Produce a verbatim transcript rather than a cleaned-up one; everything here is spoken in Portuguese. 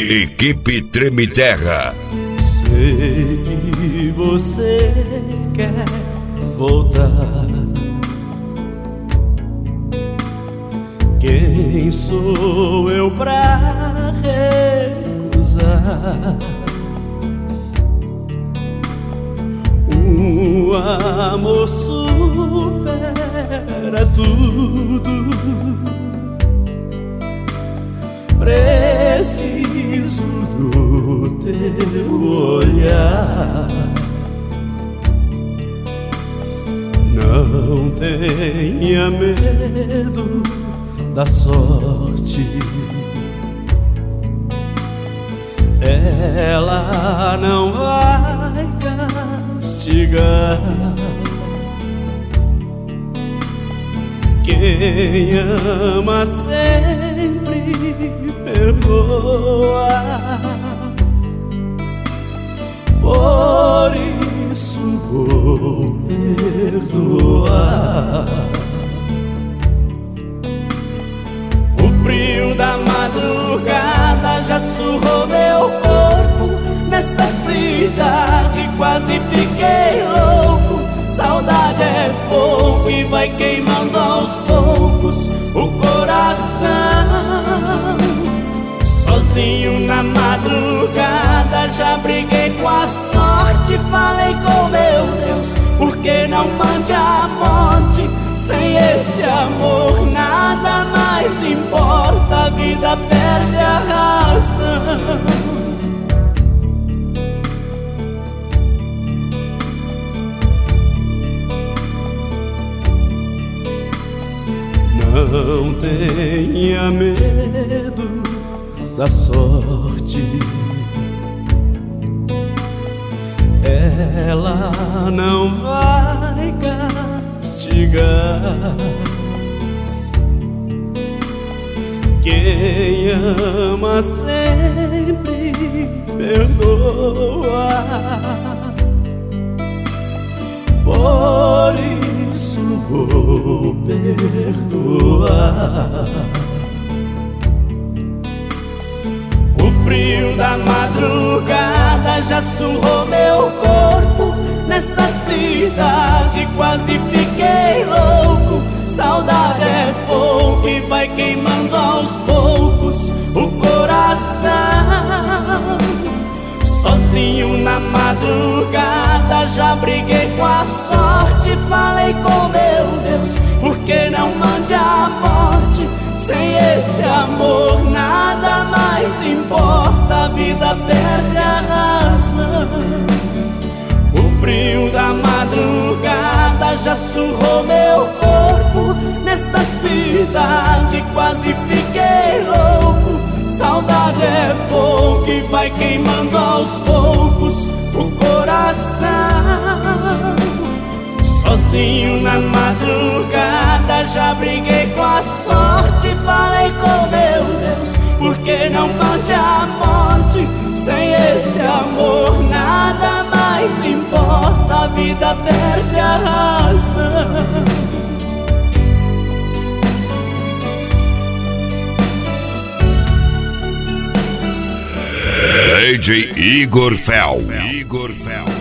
Equipe Treme Terra. Sei que você quer voltar. Quem sou eu pra recusar? O amor supera tudo. Preciso do teu olhar. Não tenha medo da sorte. Ela não vai castigar. Quem ama sempre perdoa. Por isso vou perdoar. O frio da madrugada já surrou meu corpo. Nesta cidade quase fiquei louco. Saudade é fogo e vai queimando aos poucos o coração. Sozinho na madrugada já briguei com a sorte. Falei com meu Deus, por que não mande a morte? Sem esse amor nada mais importa. A vida perde a razão. Não tenha medo da sorte. Ela não vai castigar. Quem ama sempre perdoa. Por isso vou perdoar. O frio da madrugada já surrou meu corpo. Nesta cidade quase fiquei louco. Saudade é fogo e vai queimando aos poucos o coração. Sozinho na madrugada já briguei com a sorte. Falei com meu Deus, por que não mande a morte? Sem esse amor nada mais importa. A vida perde a razão. O frio da madrugada já surrou meu corpo. Nesta cidade quase fiquei louco. Saudade é fogo que vai queimando aos poucos o coração. Sozinho na madrugada já briguei com a sorte. Falei com meu Deus, por que não mande a morte? Sem esse amor nada mais importa. A vida perde a razão. D J Igor Fel. Igor Fel.